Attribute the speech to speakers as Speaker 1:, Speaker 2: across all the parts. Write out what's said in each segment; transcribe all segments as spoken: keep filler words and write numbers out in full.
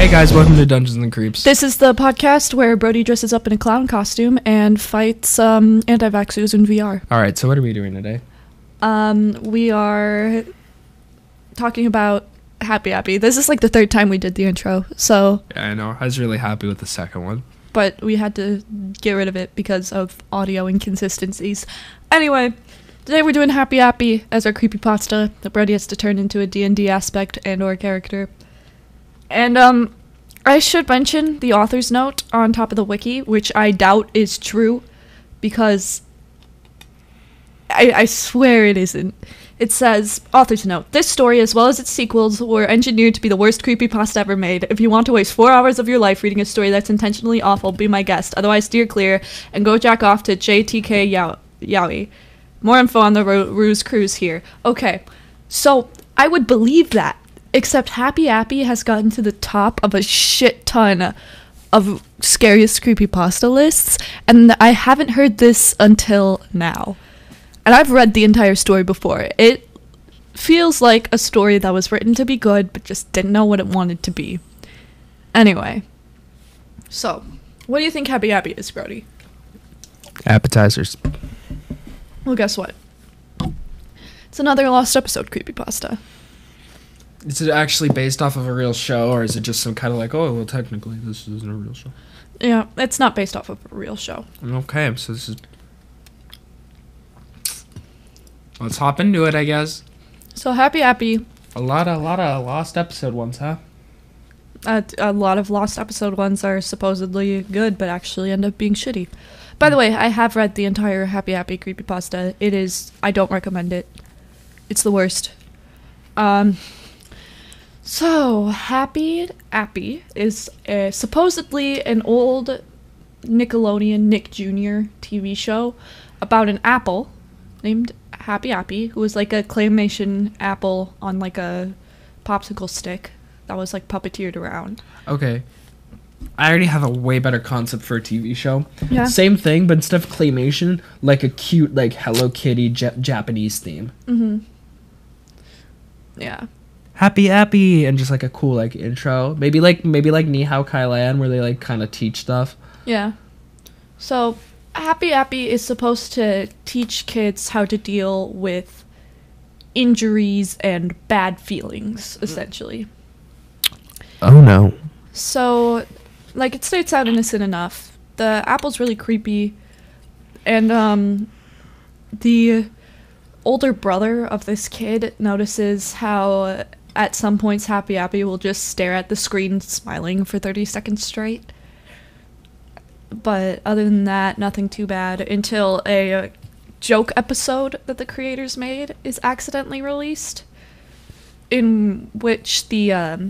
Speaker 1: Hey guys, welcome to Dungeons and Creeps.
Speaker 2: This is the podcast where Brody dresses up in a clown costume and fights um, anti-vaxxers in V R.
Speaker 1: Alright, so what are we doing today?
Speaker 2: Um, we are talking about Happy Happy. This is like the third time we did the intro, so...
Speaker 1: Yeah, I know. I was really happy with the second one.
Speaker 2: But we had to get rid of it because of audio inconsistencies. Anyway, today we're doing Happy Happy as our creepypasta that Brody has to turn into a D and D aspect and or character. And, um, I should mention the author's note on top of the wiki, which I doubt is true, because I, I swear it isn't. It says, author's note, this story, as well as its sequels, were engineered to be the worst creepypasta ever made. If you want to waste four hours of your life reading a story that's intentionally awful, be my guest. Otherwise, steer clear and go jack off to J T K Yow- Yowie. More info on the Ro- Ruse Cruise here. Okay, so I would believe that. Except Happy Happy has gotten to the top of a shit ton of scariest creepypasta lists, and I haven't heard this until now. And I've read the entire story before. It feels like a story that was written to be good, but just didn't know what it wanted to be. Anyway. So, what do you think Happy Happy is, Brody?
Speaker 1: Appetizers.
Speaker 2: Well, guess what? It's another lost episode creepypasta.
Speaker 1: Is it actually based off of a real show, or is it just some kind of like, oh, well, technically this isn't a real show?
Speaker 2: Yeah, it's not based off of a real show.
Speaker 1: Okay, so this is... Let's hop into it, I guess.
Speaker 2: So Happy Happy...
Speaker 1: A lot of, a lot of lost episode ones, huh?
Speaker 2: Uh, a lot of lost episode ones are supposedly good, but actually end up being shitty. By the way, I have read the entire Happy Happy creepypasta. It is... I don't recommend it. It's the worst. Um... So, Happy Happy is uh, supposedly an old Nickelodeon Nick Junior T V show about an apple named Happy Happy, who was like a claymation apple on like a popsicle stick that was like puppeteered around.
Speaker 1: Okay. I already have a way better concept for a T V show.
Speaker 2: Yeah.
Speaker 1: Same thing, but instead of claymation, like a cute, like, Hello Kitty J- Japanese theme.
Speaker 2: Mm-hmm. Yeah.
Speaker 1: Happy Happy, and just like a cool like intro, maybe like maybe like Ni Hao Kai Lan, where they like kind of teach stuff.
Speaker 2: Yeah. So Happy Happy is supposed to teach kids how to deal with injuries and bad feelings, essentially.
Speaker 1: Oh no.
Speaker 2: So, like, it starts out innocent enough. The apple's really creepy, and um the older brother of this kid notices how at some points Happy Happy will just stare at the screen smiling for thirty seconds straight. But other than that, nothing too bad until a uh, joke episode that the creators made is accidentally released, in which the um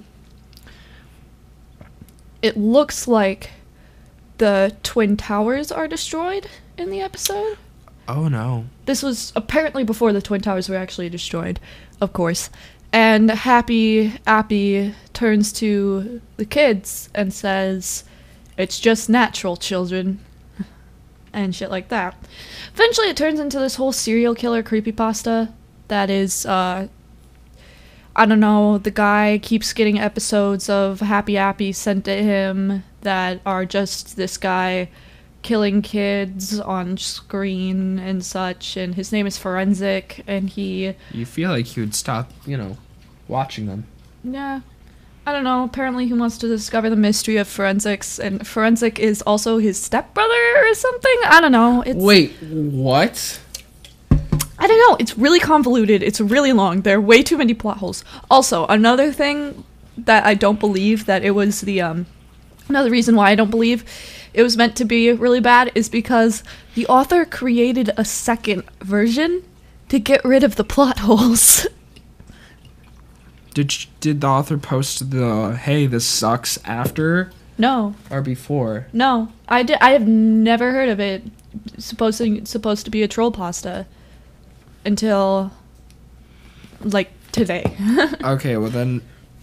Speaker 2: it looks like the Twin Towers are destroyed in the episode.
Speaker 1: Oh no.
Speaker 2: This was apparently before the Twin Towers were actually destroyed, of course. And Happy Happy turns to the kids and says, "It's just natural, children." And shit like that. Eventually it turns into this whole serial killer creepypasta that is, uh, I don't know, the guy keeps getting episodes of Happy Happy sent to him that are just this guy killing kids on screen and such, and his name is Forensic, and he...
Speaker 1: You feel like he would stop, you know, watching them.
Speaker 2: Yeah. I don't know, apparently he wants to discover the mystery of forensics, and Forensic is also his stepbrother or something? I don't know. It's,
Speaker 1: Wait, what?
Speaker 2: I don't know, it's really convoluted, it's really long, there are way too many plot holes. Also, another thing that I don't believe that it was the, um... Another reason why I don't believe it was meant to be really bad is because the author created a second version to get rid of the plot holes.
Speaker 1: Did sh- did the author post the "Hey, this sucks" after
Speaker 2: No.
Speaker 1: or before?
Speaker 2: No. I, di- I have never heard of it supposed to, supposed to be a troll pasta until, like, today.
Speaker 1: Okay, well then...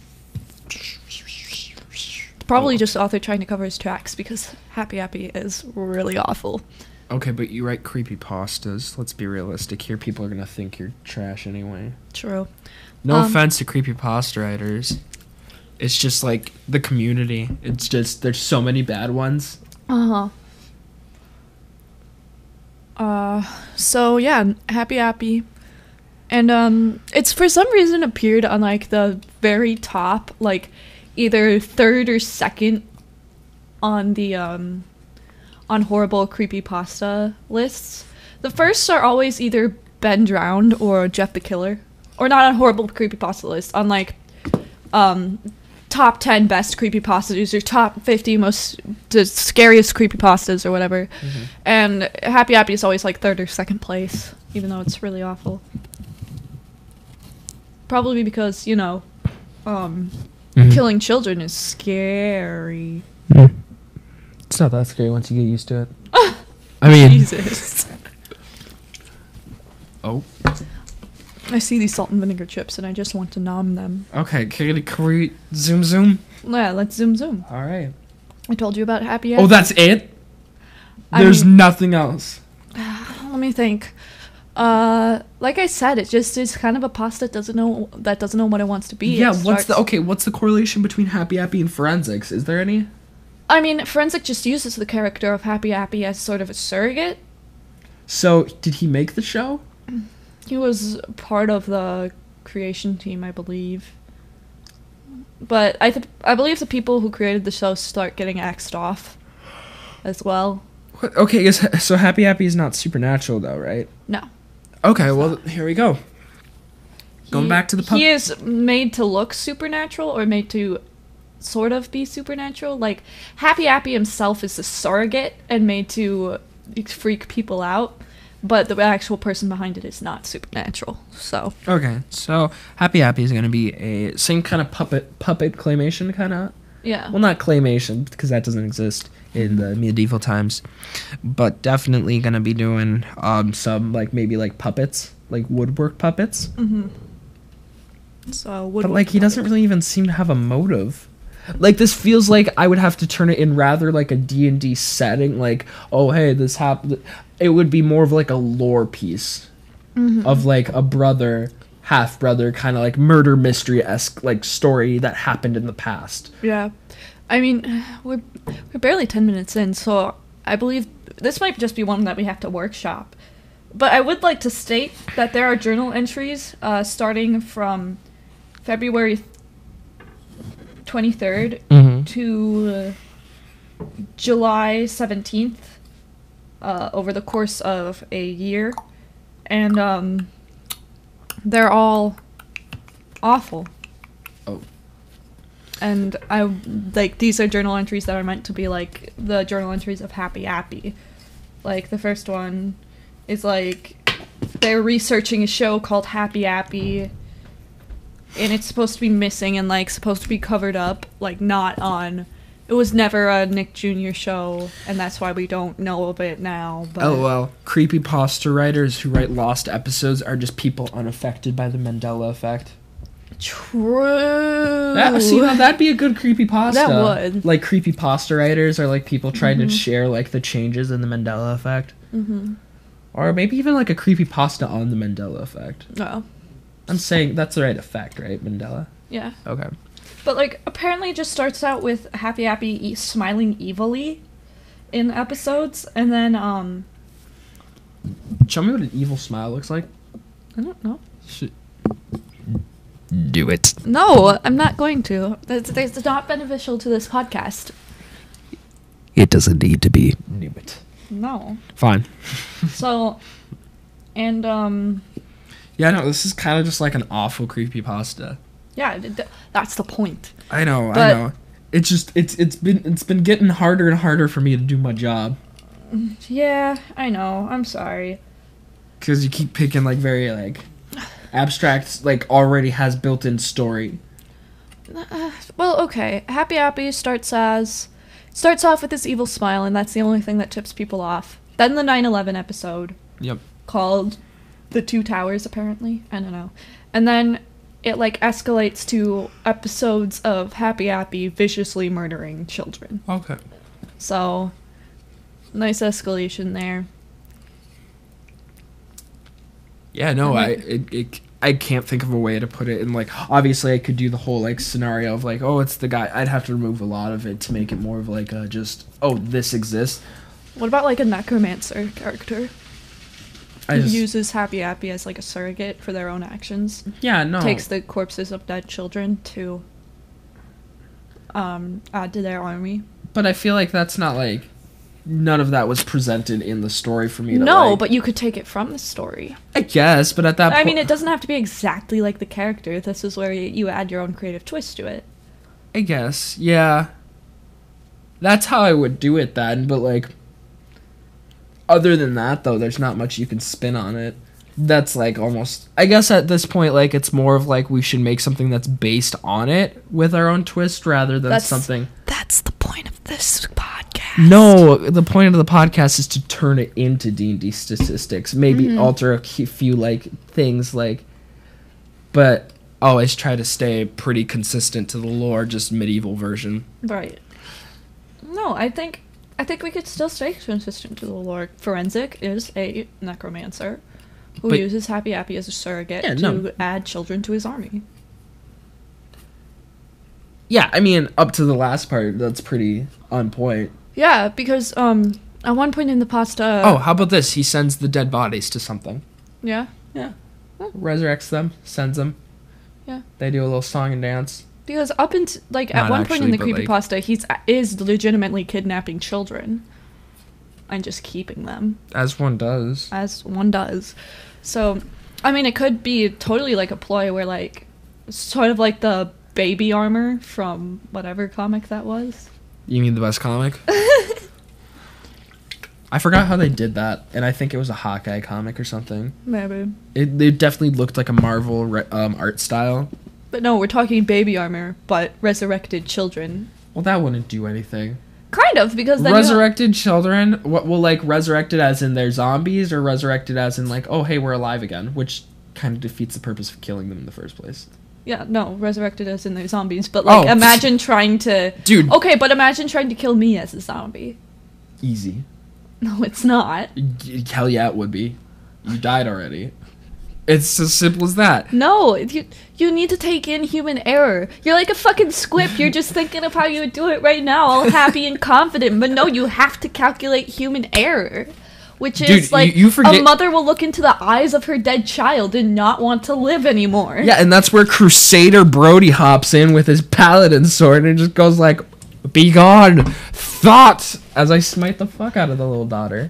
Speaker 2: Probably just the author trying to cover his tracks because Happy Happy is really awful.
Speaker 1: Okay, but you write creepypastas. Let's be realistic here. People are gonna think you're trash anyway.
Speaker 2: True.
Speaker 1: No
Speaker 2: Um,
Speaker 1: offense to creepypasta writers. It's just like the community. It's just there's so many bad ones.
Speaker 2: Uh-huh. Uh so yeah, Happy Happy. And um it's for some reason appeared on like the very top, like either third or second on the um on horrible creepypasta lists. The firsts are always either Ben Drowned or Jeff the Killer. Or not on horrible creepypasta list, on like um top ten best creepypastas or top fifty most the scariest creepypastas or whatever. Mm-hmm. And Happy Happy is always like third or second place, even though it's really awful. Probably because, you know, um, mm-hmm. killing children is scary.
Speaker 1: Mm. It's not that scary once you get used to it. I mean...
Speaker 2: Jesus.
Speaker 1: Oh.
Speaker 2: I see these salt and vinegar chips and I just want to nom them.
Speaker 1: Okay, can, can we zoom zoom?
Speaker 2: Yeah, let's zoom zoom.
Speaker 1: All right.
Speaker 2: I told you about Happy Happy.
Speaker 1: Oh, that's it? There's I mean, nothing else.
Speaker 2: Let me think. Uh, like I said, it just is kind of a pasta that doesn't know that doesn't know what it wants to be.
Speaker 1: Yeah, what's the okay? What's the correlation between Happy Happy and Forensics? Is there any?
Speaker 2: I mean, Forensic just uses the character of Happy Happy as sort of a surrogate.
Speaker 1: So, did he make the show?
Speaker 2: He was part of the creation team, I believe. But I th- I believe the people who created the show start getting axed off as well.
Speaker 1: What? Okay, is, so Happy Happy is not supernatural, though, right?
Speaker 2: No.
Speaker 1: Okay, well, here we go. He, Going back to the pub-
Speaker 2: He is made to look supernatural or made to sort of be supernatural. Like, Happy Happy himself is a surrogate and made to freak people out. But the actual person behind it is not supernatural, so...
Speaker 1: Okay, so Happy Happy is going to be a same kind of puppet puppet claymation kind of...
Speaker 2: Yeah.
Speaker 1: Well, not claymation, because that doesn't exist in the medieval times. But definitely going to be doing um, some, like, maybe, like, puppets. Like, woodwork puppets.
Speaker 2: Mm-hmm. So, woodwork
Speaker 1: But, like, he doesn't really even seem to have a motive. Like, this feels like I would have to turn it in rather like a D and D setting. Like, oh, hey, this happened... It would be more of like a lore piece mm-hmm. of like a brother, half brother, kind of like murder mystery esque like story that happened in the past.
Speaker 2: Yeah, I mean we're we're barely ten minutes in, so I believe this might just be one that we have to workshop. But I would like to state that there are journal entries uh, starting from February twenty-third mm-hmm. to uh, July seventeenth. Uh, over the course of a year, and um, they're all awful.
Speaker 1: Oh.
Speaker 2: And I like these are journal entries that are meant to be like the journal entries of Happy Happy. Like the first one is like they're researching a show called Happy Happy, and it's supposed to be missing and like supposed to be covered up, like not on. It was never a Nick Junior show, and that's why we don't know of it now. But
Speaker 1: oh, well. Creepypasta writers who write lost episodes are just people unaffected by the Mandela effect.
Speaker 2: True.
Speaker 1: That, see, now that'd be a good creepypasta.
Speaker 2: That would.
Speaker 1: Like, creepypasta writers are, like, people trying mm-hmm. to share, like, the changes in the Mandela effect.
Speaker 2: Mm-hmm.
Speaker 1: Or maybe even, like, a creepypasta on the Mandela effect.
Speaker 2: Oh.
Speaker 1: I'm saying that's the right effect, right, Mandela?
Speaker 2: Yeah.
Speaker 1: Okay.
Speaker 2: But, like, apparently it just starts out with Happy Happy e- smiling evilly in episodes, and then, um...
Speaker 1: Show me what an evil smile looks like.
Speaker 2: I don't know.
Speaker 1: Should... Do it.
Speaker 2: No, I'm not going to. That's, that's not beneficial to this podcast.
Speaker 1: It doesn't need to be. Do it.
Speaker 2: No.
Speaker 1: Fine.
Speaker 2: So, and, um...
Speaker 1: Yeah, no, this is kind of just like an awful creepypasta.
Speaker 2: Yeah, th- that's the point.
Speaker 1: I know,
Speaker 2: but,
Speaker 1: I know. It's just it's it's been it's been getting harder and harder for me to do my job.
Speaker 2: Yeah, I know. I'm sorry.
Speaker 1: Because you keep picking like very like abstract, like already has built-in story.
Speaker 2: Uh, well, okay. Happy Happy starts as starts off with this evil smile, and that's the only thing that tips people off. Then the nine eleven episode.
Speaker 1: Yep.
Speaker 2: Called The Two Towers, apparently. I don't know. And then it, like, escalates to episodes of Happy Happy viciously murdering children.
Speaker 1: Okay.
Speaker 2: So, nice escalation there.
Speaker 1: Yeah, no, I, I it, it I can't think of a way to put it. And like, obviously, I could do the whole like scenario of like, oh, it's the guy. I'd have to remove a lot of it to make it more of like a just, oh, this exists.
Speaker 2: What about like a necromancer character
Speaker 1: I
Speaker 2: who
Speaker 1: just,
Speaker 2: uses Happy Happy as like a surrogate for their own actions?
Speaker 1: yeah, no.
Speaker 2: Takes the corpses of dead children to um, add to their army.
Speaker 1: But I feel like that's not like, none of that was presented in the story for me to
Speaker 2: No,
Speaker 1: like,
Speaker 2: but you could take it from the story.
Speaker 1: I guess, but at that point,
Speaker 2: I mean, it doesn't have to be exactly like the character. This is where you, you add your own creative twist to it.
Speaker 1: I guess, yeah. That's how I would do it then, but like, other than that though, there's not much you can spin on it. That's like almost, I guess at this point, like it's more of like we should make something that's based on it with our own twist rather than
Speaker 2: That's-
Speaker 1: something.
Speaker 2: That's the point of this podcast.
Speaker 1: No, the point of the podcast is to turn it into D and D statistics. Maybe
Speaker 2: Mhm.
Speaker 1: alter a key- few like things like, but always try to stay pretty consistent to the lore, just medieval version.
Speaker 2: Right. No, I think I think we could still stay consistent to the lore. Forensic is a necromancer who
Speaker 1: But-
Speaker 2: uses Happy Happy as a surrogate
Speaker 1: Yeah,
Speaker 2: to
Speaker 1: no.
Speaker 2: add children to his army.
Speaker 1: Yeah, I mean, up to the last part, that's pretty on point.
Speaker 2: Yeah, because um at one point in the pasta
Speaker 1: oh, how about this? He sends the dead bodies to something.
Speaker 2: yeah.
Speaker 1: Yeah. Resurrects them, sends them.
Speaker 2: Yeah.
Speaker 1: They do a little song and dance.
Speaker 2: Because up until like at
Speaker 1: Not
Speaker 2: one point in the
Speaker 1: actually, but, like-
Speaker 2: creepypasta, he's is legitimately kidnapping children and just keeping them,
Speaker 1: As one does.
Speaker 2: as one does. So, I mean, it could be totally like a ploy where like sort of like the baby armor from whatever comic that was.
Speaker 1: You mean the best comic? I forgot how they did that, and I think it was a Hawkeye comic or something.
Speaker 2: Maybe.
Speaker 1: It, it definitely looked like a Marvel re- um, art style.
Speaker 2: But no, we're talking baby armor, but resurrected children.
Speaker 1: Well, that wouldn't do anything.
Speaker 2: Kind of, because then you ha-
Speaker 1: Resurrected children? What? Well, like resurrected as in they're zombies, or resurrected as in like, oh hey, we're alive again, which kind of defeats the purpose of killing them in the first place.
Speaker 2: Yeah, no, resurrected as in they're zombies. But like,
Speaker 1: Oh.
Speaker 2: imagine trying to.
Speaker 1: Dude,
Speaker 2: Okay, but imagine trying to kill me as a zombie.
Speaker 1: easy.
Speaker 2: No, it's not.
Speaker 1: Y- Hell yeah, it would be. You died already. It's as simple as that.
Speaker 2: No, you you need to take in human error. You're like a fucking squip. You're just thinking of how you would do it right now, all happy and confident. But no, you have to calculate human error, which is
Speaker 1: Dude,
Speaker 2: like
Speaker 1: you- you forget-
Speaker 2: a mother will look into the eyes of her dead child and not want to live anymore.
Speaker 1: Yeah, and that's where Crusader Brody hops in with his paladin sword and just goes like, "Be gone, thought!" as I smite the fuck out of the little daughter.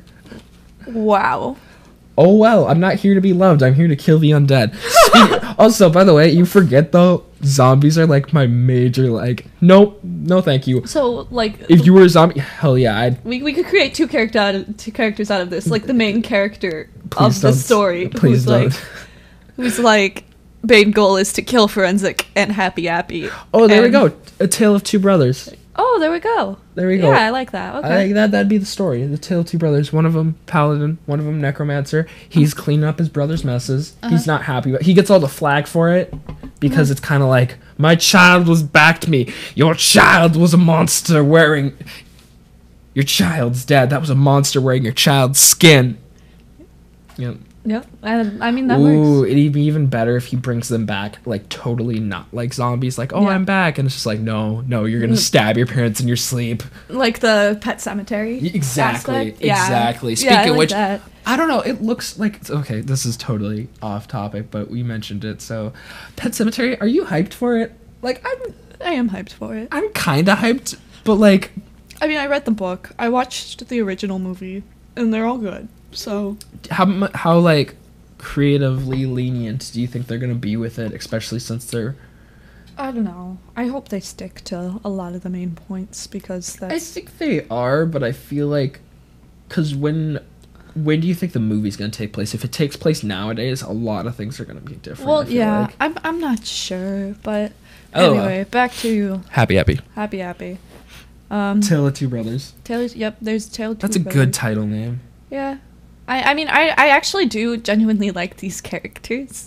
Speaker 2: Wow.
Speaker 1: Oh well, I'm not here to be loved. I'm here to kill the undead. Speak- also, by the way, you forget though, zombies are like my major like. Nope, no, thank you.
Speaker 2: So like,
Speaker 1: If you were a zombie, hell yeah, I'd.
Speaker 2: we we could create two character out of, two characters out of this, like the main character
Speaker 1: Please
Speaker 2: of the
Speaker 1: don't.
Speaker 2: story,
Speaker 1: Please
Speaker 2: who's
Speaker 1: don't.
Speaker 2: like, who's like, main goal is to kill Forensic and Happy Happy.
Speaker 1: Oh, there we
Speaker 2: and-
Speaker 1: go. A tale of two brothers.
Speaker 2: Oh, there we go.
Speaker 1: There we go.
Speaker 2: Yeah, I like that. Okay.
Speaker 1: I think that that'd be the story. The tale of two brothers. One of them paladin, one of them necromancer. He's cleaning up his brother's messes.
Speaker 2: Uh-huh.
Speaker 1: He's not happy, but he gets all the flag for it because it's kind of like my child was back to me. Your child was a monster wearing. Your child's dead. That was a monster wearing your child's skin. Yeah.
Speaker 2: Yep. And I mean that
Speaker 1: Ooh,
Speaker 2: works.
Speaker 1: it'd be even better if he brings them back, like totally not like zombies. Like, oh,
Speaker 2: Yeah.
Speaker 1: I'm back, and it's just like, no, no, you're gonna stab your parents in your sleep.
Speaker 2: Like the Pet Cemetery.
Speaker 1: Exactly,
Speaker 2: aspect. Yeah.
Speaker 1: exactly.
Speaker 2: Yeah,
Speaker 1: Speaking
Speaker 2: I
Speaker 1: of
Speaker 2: like
Speaker 1: which,
Speaker 2: that.
Speaker 1: I don't know. It looks like okay. This is totally off topic, but we mentioned it. So, Pet Cemetery. Are you hyped for it? Like, I'm.
Speaker 2: I am hyped for it.
Speaker 1: I'm kind of hyped, but like,
Speaker 2: I mean, I read the book. I watched the original movie, and they're all good. So
Speaker 1: how mu- how like creatively lenient do you think they're gonna be with it, especially since they're?
Speaker 2: I don't know. I hope they stick to a lot of the main points because
Speaker 1: I
Speaker 2: that's.
Speaker 1: think they are, but I feel like, cause when. When do you think the movie's gonna take place? If it takes place nowadays, a lot of things are gonna be different. I
Speaker 2: Well,
Speaker 1: feel
Speaker 2: yeah,
Speaker 1: like.
Speaker 2: I'm. I'm not sure, but
Speaker 1: Oh, well.
Speaker 2: anyway, back to
Speaker 1: Happy, happy.
Speaker 2: Happy Happy. Um,
Speaker 1: Tale of Two Brothers.
Speaker 2: Taylor's. Yep, there's Taylor.
Speaker 1: That's a good title name.
Speaker 2: Yeah. I, I mean, I, I actually do genuinely like these characters.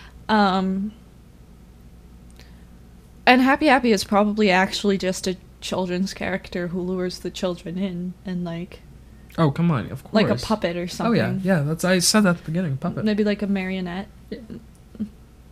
Speaker 2: Um, and Happy Happy is probably actually just a children's character who lures the children in and, like,
Speaker 1: Oh, come on, of course.
Speaker 2: like a puppet or
Speaker 1: Oh
Speaker 2: something.
Speaker 1: yeah, yeah. That's I said that at the beginning. Puppet.
Speaker 2: Maybe like a marionette.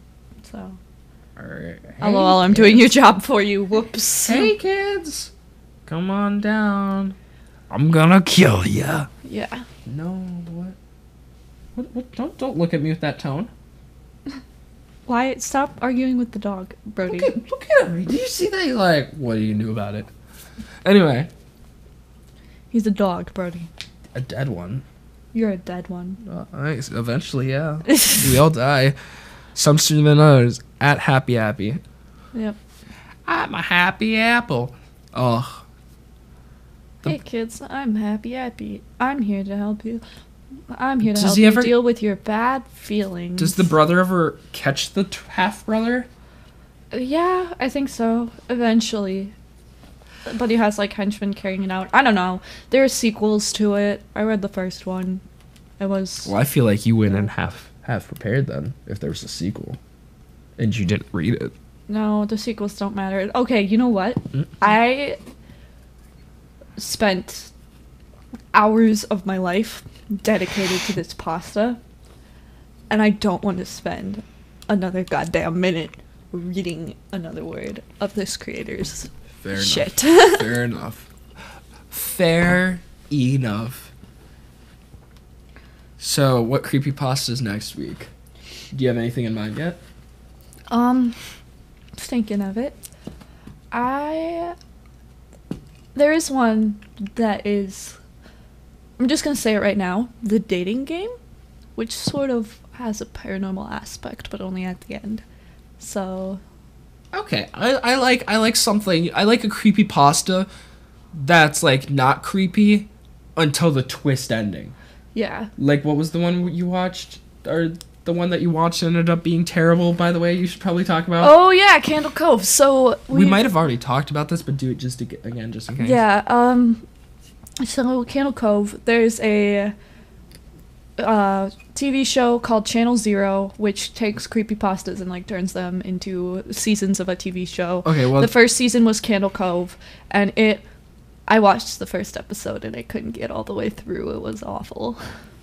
Speaker 2: So,
Speaker 1: Alright.
Speaker 2: lol, I'm doing your job for you. Whoops.
Speaker 1: Hey kids, come on down. I'm gonna kill ya.
Speaker 2: Yeah.
Speaker 1: No, what? What? What? Don't don't look at me with that tone.
Speaker 2: Why? Stop arguing with the dog, Brody.
Speaker 1: Look at, look at me. Do you see that? You're like, what do you do about it? Anyway,
Speaker 2: He's a dog, Brody.
Speaker 1: a dead one.
Speaker 2: You're a dead one.
Speaker 1: Uh, nice. Eventually, yeah. We all die. Some sooner than others. At Happy Happy.
Speaker 2: Yep.
Speaker 1: I'm a happy apple. Oh. The-
Speaker 2: Hey kids, I'm happy happy. I'm here to help you. I'm here to
Speaker 1: Does
Speaker 2: help
Speaker 1: he
Speaker 2: you
Speaker 1: ever-
Speaker 2: deal with your bad feelings.
Speaker 1: Does the brother ever catch the t- half brother?
Speaker 2: Uh, Yeah, I think so. Eventually. But he has like henchmen carrying it out. I don't know. There are sequels to it. I read the first one. It was
Speaker 1: Well, I feel like you went in half half prepared then. If there was a sequel, and you didn't read it.
Speaker 2: no, the sequels don't matter. Okay, you know what?
Speaker 1: Mm.
Speaker 2: I spent hours of my life dedicated to this pasta, and I don't want to spend another goddamn minute reading another word of this creator's
Speaker 1: Fair
Speaker 2: shit.
Speaker 1: Fair enough. Fair enough. So, what creepypastas next week? Do you have anything in mind yet?
Speaker 2: Um, thinking of it, I there is one that is. I'm just gonna say it right now. The dating game, which sort of has a paranormal aspect, but only at the end. So
Speaker 1: Okay, I, I like I like something. I like a creepypasta that's like not creepy until the twist ending.
Speaker 2: yeah,
Speaker 1: Like, what was the one you watched, or the one that you watched ended up being terrible? By the way, you should probably talk about.
Speaker 2: oh yeah, Candle Cove. So
Speaker 1: we might have already talked about this, but do it just ag- again, just in case.
Speaker 2: Yeah, um, so Candle Cove, there's a uh, T V show called Channel Zero, which takes creepypastas and like turns them into seasons of a T V show.
Speaker 1: Okay, well,
Speaker 2: The first season was Candle Cove, and it, I watched the first episode and I couldn't get all the way through. It was awful.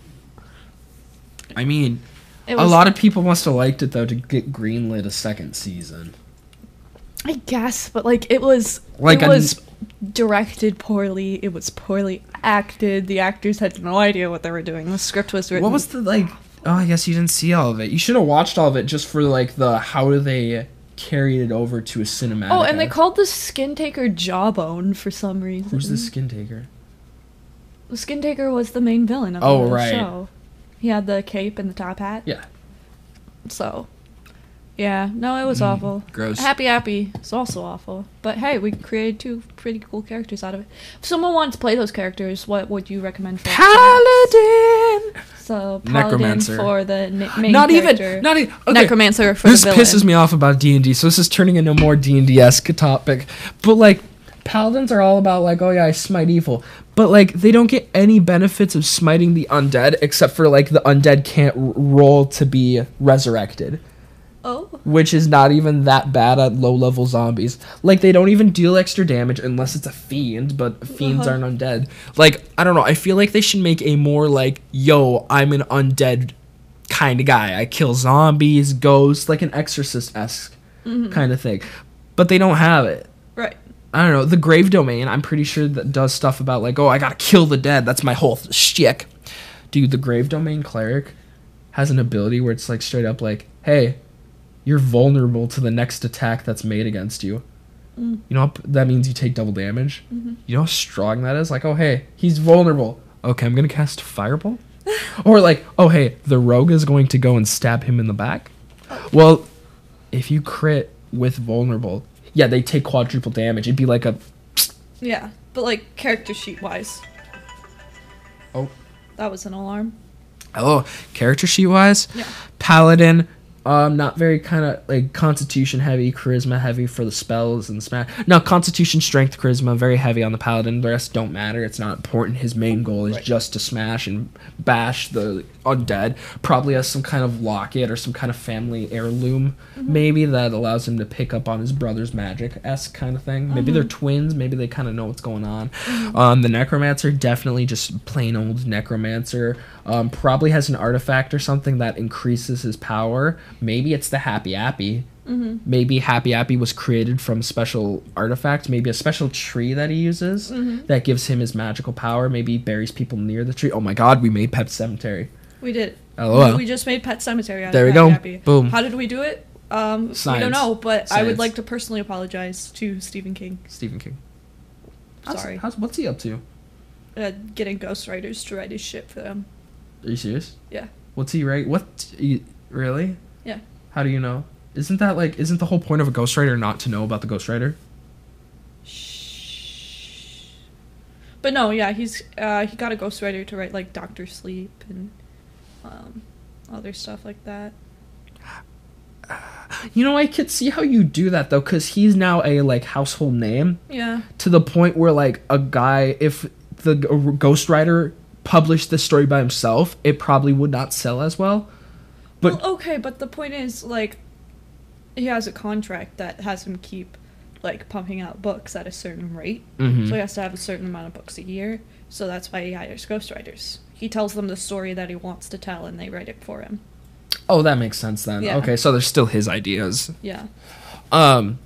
Speaker 1: I mean,
Speaker 2: It
Speaker 1: a
Speaker 2: was,
Speaker 1: lot of people must have liked it though to get greenlit a second season.
Speaker 2: I guess, but like it was,
Speaker 1: Like
Speaker 2: it
Speaker 1: a-
Speaker 2: was directed poorly. It was poorly acted. The actors had no idea what they were doing. The script was written.
Speaker 1: What was the like? Oh, I guess you didn't see all of it. You should have watched all of it just for like the how do they carry it over to a cinematic.
Speaker 2: Oh, and they called the Skin Taker Jawbone for some reason.
Speaker 1: Who's the skin taker?
Speaker 2: The Skin Taker was the main villain of
Speaker 1: Oh,
Speaker 2: the
Speaker 1: right.
Speaker 2: show. He had the cape and the top hat.
Speaker 1: Yeah.
Speaker 2: So, yeah, no, it was
Speaker 1: Mm,
Speaker 2: awful.
Speaker 1: gross.
Speaker 2: Happy Happy is also awful. But hey, we created two pretty cool characters out of it. If someone wanted to play those characters, what would you recommend for
Speaker 1: Paladin.
Speaker 2: So, Paladin
Speaker 1: Necromancer.
Speaker 2: for the na- main
Speaker 1: Not
Speaker 2: character.
Speaker 1: even. Not even. Okay.
Speaker 2: Necromancer for
Speaker 1: This
Speaker 2: the villain.
Speaker 1: pisses me off about D and D. So this is turning into a more D and D-esque topic. But like, paladins are all about like, oh yeah, I smite evil. But like, they don't get any benefits of smiting the undead, except for like the undead can't r- roll to be resurrected,
Speaker 2: Oh.
Speaker 1: which is not even that bad at low-level zombies. Like, they don't even deal extra damage unless it's a fiend, but fiends
Speaker 2: Uh-huh.
Speaker 1: aren't undead. Like, I don't know. I feel like they should make a more like, yo, I'm an undead kind of guy. I kill zombies, ghosts, like an exorcist-esque
Speaker 2: Mhm.
Speaker 1: kind of thing. But they don't have it.
Speaker 2: Right.
Speaker 1: I don't know. The Grave Domain, I'm pretty sure that does stuff about like, oh, I gotta kill the dead. That's my whole shtick. Dude, the Grave Domain cleric has an ability where it's like straight up like, hey, you're vulnerable to the next attack that's made against you.
Speaker 2: Mm.
Speaker 1: You know what that means? You take double damage.
Speaker 2: Mhm.
Speaker 1: You know how strong that is? Like, oh, hey, he's vulnerable. Okay, I'm gonna cast Fireball. Or like, oh, hey, the rogue is going to go and stab him in the back. Well, if you crit with vulnerable, yeah, they take quadruple damage. It'd be like a...
Speaker 2: Yeah, but like character sheet wise.
Speaker 1: Oh.
Speaker 2: That was an alarm.
Speaker 1: Oh, character sheet wise,
Speaker 2: Yeah.
Speaker 1: Paladin, um, not very kind of like Constitution heavy, Charisma heavy for the spells and smash. No, Constitution, Strength, Charisma, very heavy on the Paladin. The rest don't matter. It's not important. His main goal is
Speaker 2: Right.
Speaker 1: just to smash and bash the undead. Probably has some kind of locket or some kind of family heirloom,
Speaker 2: Mm-hmm.
Speaker 1: maybe that allows him to pick up on his brother's magic esque kind of thing. Maybe they're
Speaker 2: Mm-hmm.
Speaker 1: twins. Maybe they kind of know what's going on. Um, the Necromancer, definitely just plain old Necromancer. Um, probably has an artifact or something that increases his power, maybe it's the Happy Appy.
Speaker 2: Mm-hmm.
Speaker 1: Maybe Happy Appy was created from special artifacts. Maybe a special tree that he uses
Speaker 2: Mm-hmm.
Speaker 1: that gives him his magical power. Maybe he buries people near the tree. Oh my god, we made Pet Sematary.
Speaker 2: We did.
Speaker 1: LOL.
Speaker 2: We just made Pet Cemetery out
Speaker 1: There
Speaker 2: of
Speaker 1: we
Speaker 2: Happy
Speaker 1: go.
Speaker 2: Happy.
Speaker 1: Boom.
Speaker 2: How did we do it? Um, we
Speaker 1: Science.
Speaker 2: don't know, but I would
Speaker 1: Science.
Speaker 2: like to personally apologize to Stephen King.
Speaker 1: Stephen King. How's-
Speaker 2: Sorry.
Speaker 1: How's, what's he up to?
Speaker 2: Uh, getting ghostwriters to write his shit for them.
Speaker 1: Are you serious?
Speaker 2: Yeah.
Speaker 1: What's he write? What? You, really?
Speaker 2: Yeah.
Speaker 1: How do you know? Isn't that like? Isn't the whole point of a ghostwriter not to know about the ghostwriter?
Speaker 2: Shh. But no, yeah, he's uh, he got a ghostwriter to write like Doctor Sleep and um, other stuff like that.
Speaker 1: You know, I could see how you do that though, because he's now a like household name
Speaker 2: Yeah.
Speaker 1: to the point where like a guy, if the g- ghostwriter published this story by himself, it probably would not sell as well. But
Speaker 2: Well, okay, but the point is, like, he has a contract that has him keep, like, pumping out books at a certain rate.
Speaker 1: Mhm.
Speaker 2: So he has to have a certain amount of books a year. So that's why he hires ghostwriters. He tells them the story that he wants to tell, and they write it for him.
Speaker 1: oh, that makes sense then.
Speaker 2: Yeah.
Speaker 1: Okay, so there's still his ideas.
Speaker 2: Yeah.
Speaker 1: Um,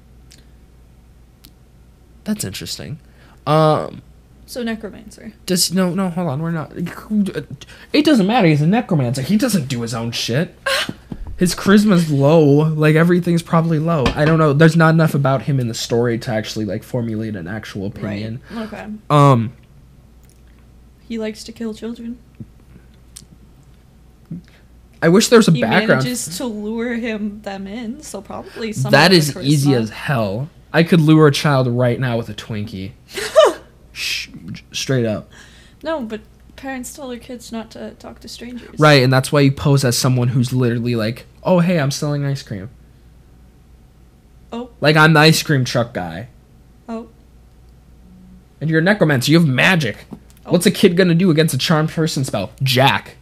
Speaker 1: that's interesting. Um.
Speaker 2: So necromancer.
Speaker 1: Does no no hold on, we're not, it doesn't matter, he's a necromancer, he doesn't do his own shit. His charisma's low, like everything's probably low. I don't know, there's not enough about him in the story to actually like formulate an actual opinion.
Speaker 2: Right. Okay.
Speaker 1: Um
Speaker 2: He likes to kill children.
Speaker 1: I wish there was a
Speaker 2: He
Speaker 1: background.
Speaker 2: manages to lure him them in, so probably some
Speaker 1: That
Speaker 2: of
Speaker 1: is
Speaker 2: the
Speaker 1: easy
Speaker 2: charisma.
Speaker 1: as hell. I could lure a child right now with a Twinkie. Shh, straight up.
Speaker 2: No, but parents tell their kids not to talk to strangers.
Speaker 1: Right, and that's why you pose as someone who's literally like, oh hey, I'm selling ice cream.
Speaker 2: Oh.
Speaker 1: Like I'm the ice cream truck guy.
Speaker 2: Oh.
Speaker 1: And you're a necromancer, you have magic.
Speaker 2: Oh.
Speaker 1: What's a kid gonna do against a charmed person spell? Jack.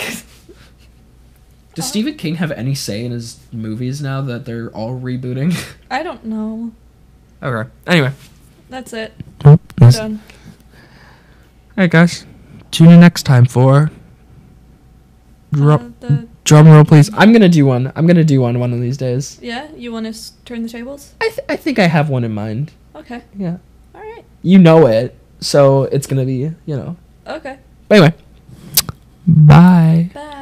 Speaker 1: Does Stephen King have any say in his movies now that they're all rebooting?
Speaker 2: I don't know.
Speaker 1: Okay. Anyway.
Speaker 2: That's it.
Speaker 1: Yes.
Speaker 2: Done.
Speaker 1: Alright guys. Tune in next time for Drum,
Speaker 2: Uh, the,
Speaker 1: drum roll please. I'm gonna do one. I'm gonna do one one of these days.
Speaker 2: yeah, you want to s- turn the tables?
Speaker 1: I, th- I think I have one in mind.
Speaker 2: Okay.
Speaker 1: Yeah.
Speaker 2: All right.
Speaker 1: You know it. So it's gonna be, you know.
Speaker 2: Okay.
Speaker 1: But anyway. Bye.
Speaker 2: Bye.